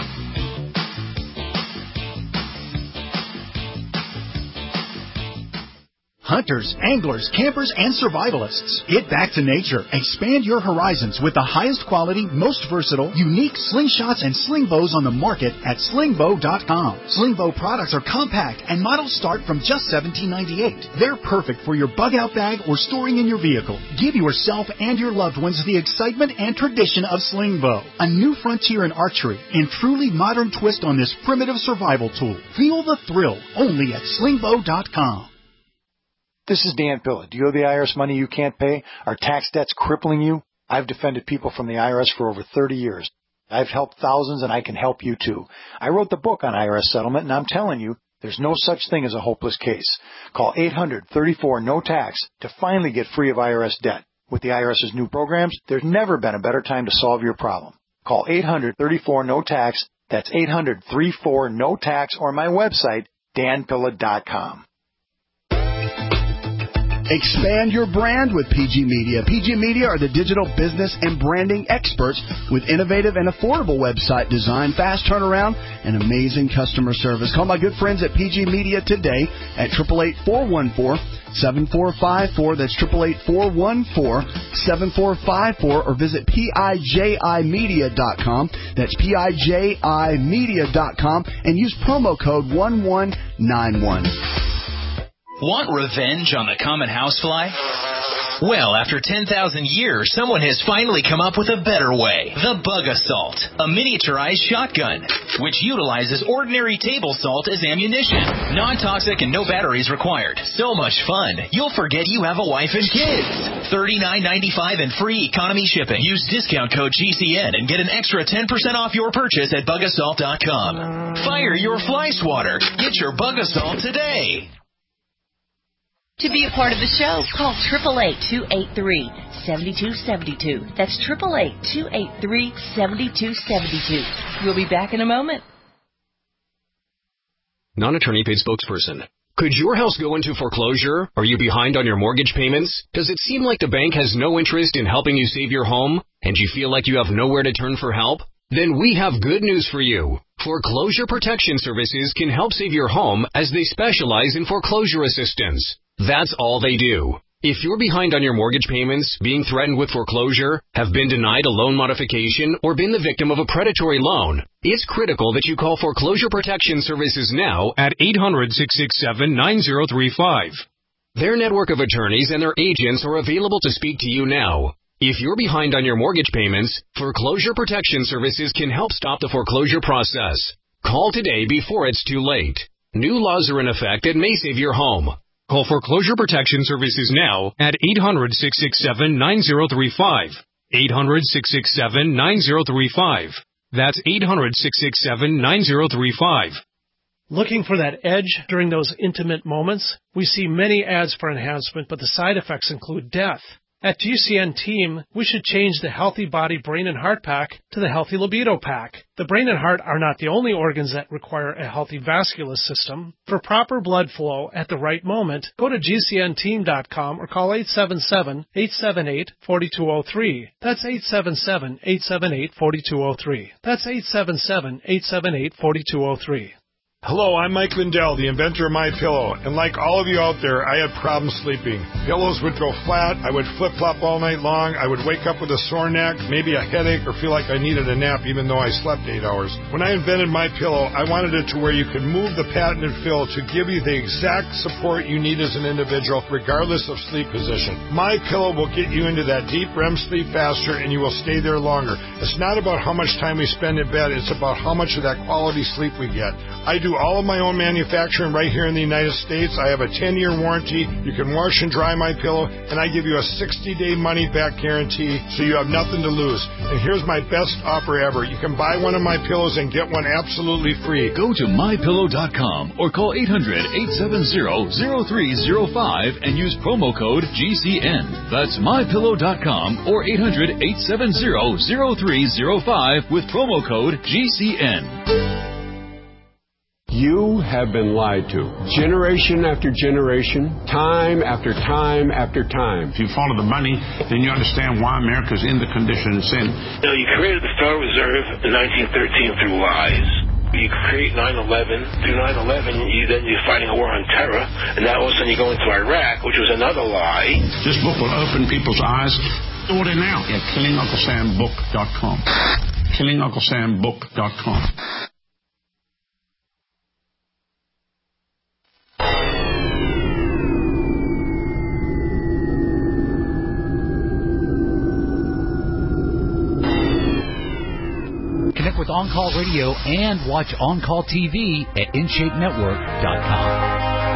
Hunters, anglers, campers, and survivalists. Get back to nature. Expand your horizons with the highest quality, most versatile, unique slingshots and sling bows on the market at sling bow dot com. Sling bow products are compact and models start from just seventeen ninety-eight. They're perfect for your bug out bag or storing in your vehicle. Give yourself and your loved ones the excitement and tradition of sling bow. A new frontier in archery and truly modern twist on this primitive survival tool. Feel the thrill only at sling bow dot com. This is Dan Pilla. Do you owe the I R S money you can't pay? Are tax debts crippling you? I've defended people from the I R S for over thirty years. I've helped thousands, and I can help you too. I wrote the book on I R S settlement, and I'm telling you, there's no such thing as a hopeless case. Call eight hundred, thirty-four, no tax to finally get free of I R S debt. With the IRS's new programs, there's never been a better time to solve your problem. Call eight hundred, thirty-four, no tax. That's eight hundred, thirty-four, no tax, or my website, dan pilla dot com. Expand your brand with P G Media. P G Media are the digital business and branding experts with innovative and affordable website design, fast turnaround, and amazing customer service. Call my good friends at P G Media today at eight eight eight, four one four, seven four five four. That's eight eight eight, four one four, seven four five four, or visit P I J I media dot com. That's P I J I media dot com and use promo code one one nine one. Want revenge on the common housefly? Well, after ten thousand years, someone has finally come up with a better way. The Bug Assault, a miniaturized shotgun, which utilizes ordinary table salt as ammunition. Non-toxic and no batteries required. So much fun, you'll forget you have a wife and kids. thirty-nine ninety-five and free economy shipping. Use discount code G C N and get an extra ten percent off your purchase at bug assault dot com. Fire your fly swatter. Get your Bug Assault today. To be a part of the show, call eight eight eight, two eight three, seven two seven two. That's eight eight eight, two eight three, seven two seven two. We'll be back in a moment. Non-attorney paid spokesperson. Could your house go into foreclosure? Are you behind on your mortgage payments? Does it seem like the bank has no interest in helping you save your home, and you feel like you have nowhere to turn for help? Then we have good news for you. Foreclosure Protection Services can help save your home as they specialize in foreclosure assistance. That's all they do. If you're behind on your mortgage payments, being threatened with foreclosure, have been denied a loan modification, or been the victim of a predatory loan, it's critical that you call Foreclosure Protection Services now at eight hundred, six six seven, nine zero three five. Their network of attorneys and their agents are available to speak to you now. If you're behind on your mortgage payments, Foreclosure Protection Services can help stop the foreclosure process. Call today before it's too late. New laws are in effect that may save your home. Call Foreclosure Protection Services now at eight hundred, six six seven, nine zero three five. eight hundred, six six seven, nine zero three five. That's eight hundred, six six seven, nine zero three five. Looking for that edge during those intimate moments? We see many ads for enhancement, but the side effects include death. At G C N Team, we should change the Healthy Body, Brain, and Heart Pack to the Healthy Libido Pack. The brain and heart are not the only organs that require a healthy vascular system. For proper blood flow at the right moment, go to G C N team dot com or call eight seven seven, eight seven eight, four two zero three. That's eight seven seven, eight seven eight, four two zero three. That's eight seven seven, eight seven eight, four two zero three. Hello, I'm Mike Lindell, the inventor of MyPillow, and like all of you out there, I had problems sleeping. Pillows would go flat, I would flip-flop all night long, I would wake up with a sore neck, maybe a headache, or feel like I needed a nap even though I slept eight hours. When I invented MyPillow, I wanted it to where you could move the patented fill to give you the exact support you need as an individual, regardless of sleep position. MyPillow will get you into that deep R E M sleep faster, and you will stay there longer. It's not about how much time we spend in bed, it's about how much of that quality sleep we get. I do do all of my own manufacturing right here in the United States. I have a ten-year warranty. You can wash and dry my pillow, and I give you a sixty-day money-back guarantee, so you have nothing to lose. And here's my best offer ever. You can buy one of my pillows and get one absolutely free. Go to my pillow dot com or call eight hundred, eight seven zero, zero three zero five and use promo code G C N. That's my pillow dot com or eight hundred, eight seven zero, zero three zero five with promo code G C N. You have been lied to. Generation after generation, time after time after time. If you follow the money, then you understand why America's in the condition it's in. You know, you created the Federal Reserve in nineteen thirteen through lies. You create nine eleven. Through nine eleven, you, then you're fighting a war on terror. And now all of a sudden you go into Iraq, which was another lie. This book will open people's eyes. Order now at killing uncle sam book dot com. killing uncle sam book dot com. Connect with On Call Radio and watch On Call T V at in shape network dot com.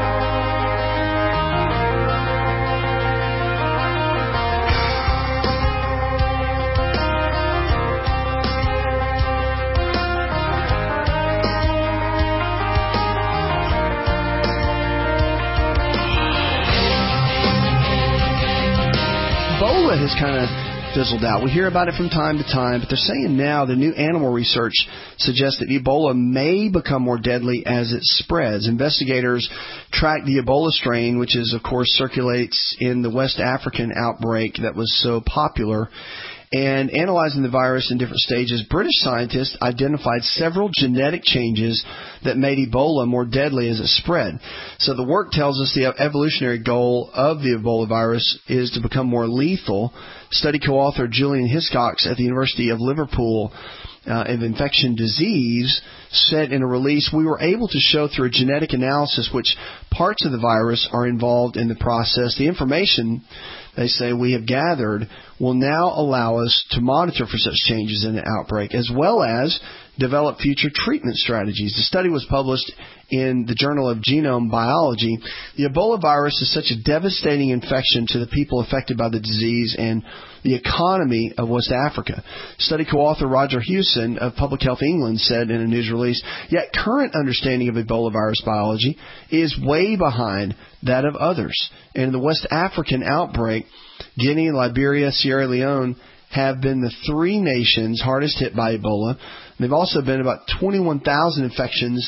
Ebola has kind of fizzled out. We hear about it from time to time, but they're saying now the new animal research suggests that Ebola may become more deadly as it spreads. Investigators track the Ebola strain, which is, of course, circulates in the West African outbreak that was so popular. And analyzing the virus in different stages, British scientists identified several genetic changes that made Ebola more deadly as it spread. So the work tells us the evolutionary goal of the Ebola virus is to become more lethal. Study co-author Julian Hiscox at the University of Liverpool uh, of Infection Disease said in a release, we were able to show through a genetic analysis which parts of the virus are involved in the process. The information, they say, we have gathered will now allow us to monitor for such changes in the outbreak, as well as develop future treatment strategies. The study was published in the Journal of Genome Biology. The Ebola virus is such a devastating infection to the people affected by the disease and the economy of West Africa. Study co-author Roger Hewson of Public Health England said in a news release, yet current understanding of Ebola virus biology is way behind that of others. And in the West African outbreak, Guinea, Liberia, Sierra Leone have been the three nations hardest hit by Ebola. There have also been about twenty-one thousand infections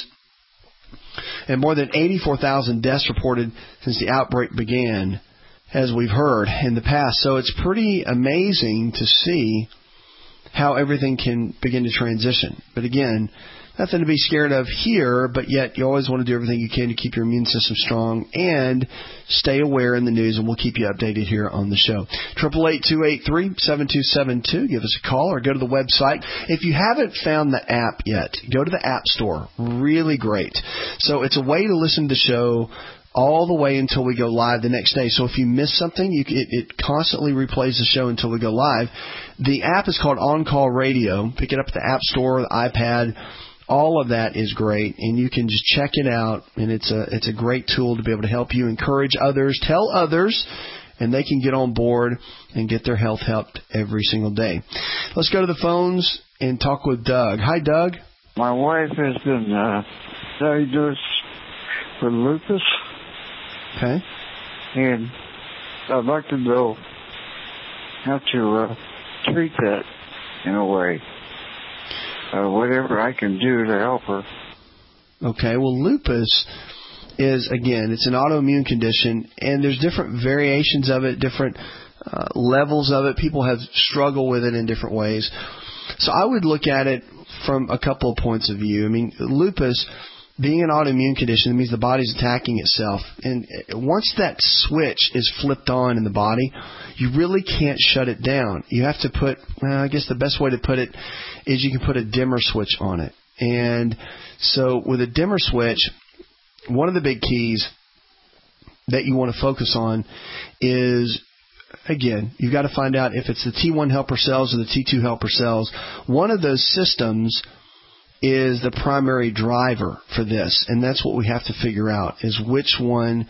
and more than eighty-four thousand deaths reported since the outbreak began, as we've heard in the past. So it's pretty amazing to see how everything can begin to transition. But again, nothing to be scared of here, but yet you always want to do everything you can to keep your immune system strong and stay aware in the news, and we'll keep you updated here on the show. eight eight eight, two eight three, seven two seven two. Give us a call or go to the website. If you haven't found the app yet, go to the App Store. Really great. So it's a way to listen to the show all the way until we go live the next day. So if you miss something, you, it, it constantly replays the show until we go live. The app is called On Call Radio. Pick it up at the App Store, the iPad. All of that is great, and you can just check it out, and it's a it's a great tool to be able to help you encourage others, tell others, and they can get on board and get their health helped every single day. Let's go to the phones and talk with Doug. Hi, Doug. My wife has been uh, diagnosed with lupus. Okay. And I'd like to know how to uh, treat that in a way. Uh, whatever I can do to help her. Okay, well, lupus is, again, it's an autoimmune condition, and there's different variations of it, different uh, levels of it. People have struggled with it in different ways. So I would look at it from a couple of points of view. I mean, lupus, being an autoimmune condition, it means the body's attacking itself. And once that switch is flipped on in the body, you really can't shut it down. You have to put, well, I guess the best way to put it is you can put a dimmer switch on it. And so with a dimmer switch, one of the big keys that you want to focus on is, again, you've got to find out if it's the T one helper cells or the T two helper cells. One of those systems is the primary driver for this, and that's what we have to figure out, is which one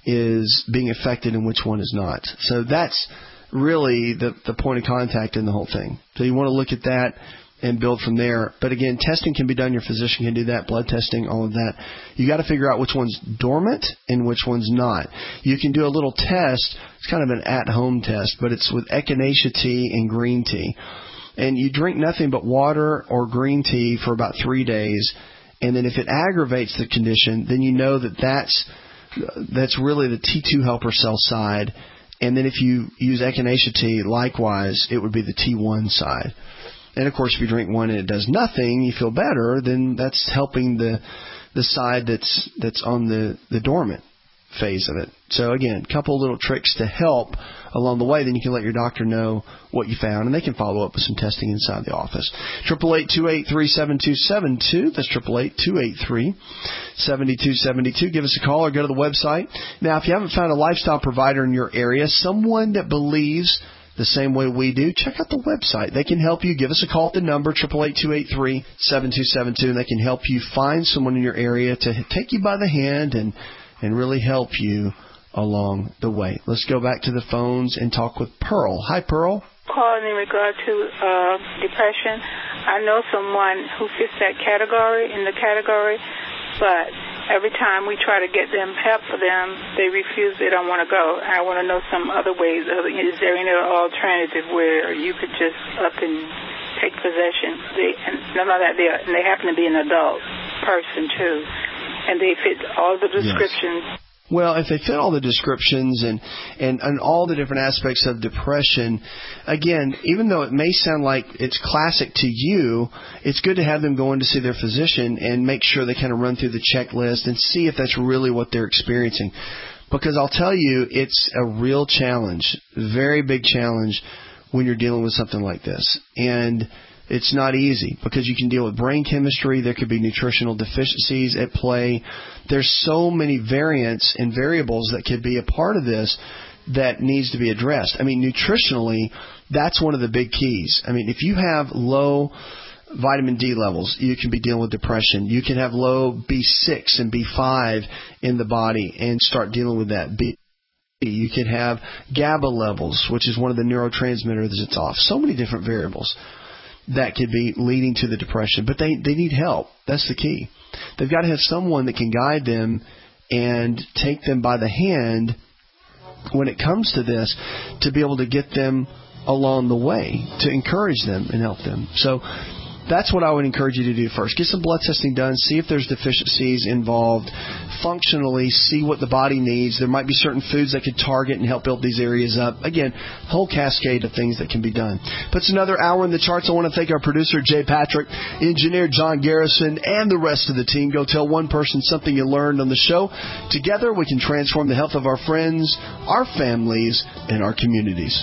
is being affected and which one is not. So that's really the, the point of contact in the whole thing. So you want to look at that and build from there. But again, testing can be done. Your physician can do that, blood testing, all of that. You got to figure out which one's dormant and which one's not. You can do a little test. It's kind of an at-home test, but it's with echinacea tea and green tea. And you drink nothing but water or green tea for about three days. And then if it aggravates the condition, then you know that that's, that's really the T two helper cell side. And then if you use echinacea tea, likewise, it would be the T one side. And, of course, if you drink one and it does nothing, you feel better, then that's helping the the side that's that's on the, the dormant phase of it. So, again, a couple little tricks to help along the way. Then you can let your doctor know what you found, and they can follow up with some testing inside the office. eight eight eight, two eight three, seven two seven two. That's eight eight eight, two eight three, seven two seven two. Give us a call or go to the website. Now, if you haven't found a lifestyle provider in your area, someone that believes the same way we do, check out the website. They can help you. Give us a call at the number, eight eight eight, two eight three, seven two seven two, and they can help you find someone in your area to take you by the hand and, and really help you along the way. Let's go back to the phones and talk with Pearl. Hi, Pearl. Calling in regard to uh, depression. I know someone who fits that category, in the category, but every time we try to get them help for them, they refuse. They don't want to go. I want to know some other ways. Is there any alternative where you could just up and take possession? They, and none of that. They, and they happen to be an adult person too, and they fit all the descriptions. Yes. Well, if they fit all the descriptions and, and, and all the different aspects of depression, again, even though it may sound like it's classic to you, it's good to have them go in to see their physician and make sure they kind of run through the checklist and see if that's really what they're experiencing. Because I'll tell you, it's a real challenge, very big challenge when you're dealing with something like this. And it's not easy because you can deal with brain chemistry. There could be nutritional deficiencies at play. There's so many variants and variables that could be a part of this that needs to be addressed. I mean, nutritionally, that's one of the big keys. I mean, if you have low vitamin D levels, you can be dealing with depression. You can have low B six and B five in the body and start dealing with that. B You could have GABA levels, which is one of the neurotransmitters that's off. So many different variables that could be leading to the depression. But they, they need help. That's the key. They've got to have someone that can guide them and take them by the hand when it comes to this to be able to get them along the way, to encourage them and help them. So that's what I would encourage you to do first. Get some blood testing done. See if there's deficiencies involved. Functionally, see what the body needs. There might be certain foods that could target and help build these areas up. Again, whole cascade of things that can be done. But it's another hour in the charts. I want to thank our producer, Jay Patrick, engineer John Garrison, and the rest of the team. Go tell one person something you learned on the show. Together, we can transform the health of our friends, our families, and our communities.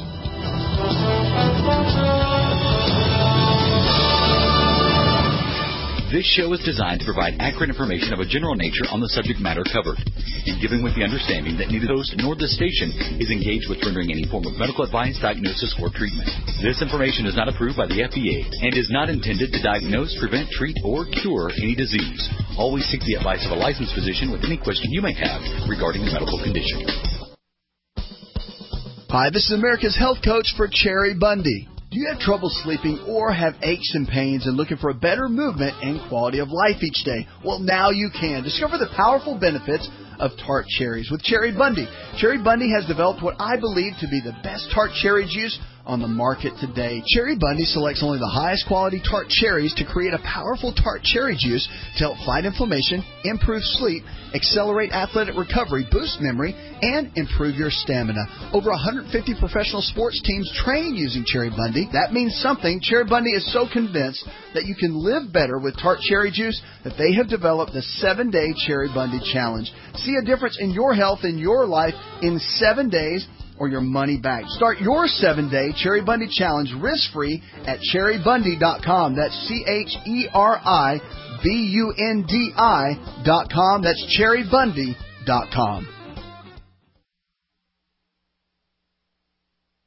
This show is designed to provide accurate information of a general nature on the subject matter covered, in giving with the understanding that neither host nor the station is engaged with rendering any form of medical advice, diagnosis, or treatment. This information is not approved by the F D A and is not intended to diagnose, prevent, treat, or cure any disease. Always seek the advice of a licensed physician with any question you may have regarding a medical condition. Hi, this is America's health coach for Cherry Bundy. Do you have trouble sleeping or have aches and pains and looking for a better movement and quality of life each day? Well, now you can. Discover the powerful benefits of tart cherries with Cherry Bundy. Cherry Bundy has developed what I believe to be the best tart cherry juice on the market today. Cherry Bundy selects only the highest quality tart cherries to create a powerful tart cherry juice to help fight inflammation, improve sleep, accelerate athletic recovery, boost memory, and improve your stamina. Over one hundred fifty professional sports teams train using Cherry Bundy. That means something. Cherry Bundy is so convinced that you can live better with tart cherry juice that they have developed the seven-day Cherry Bundy Challenge. See a difference in your health and your life in seven days or your money back. Start your seven-day Cherry Bundy Challenge risk-free at cherry bundy dot com. That's C H E R I B U N D I dot com. That's cherry bundy dot com.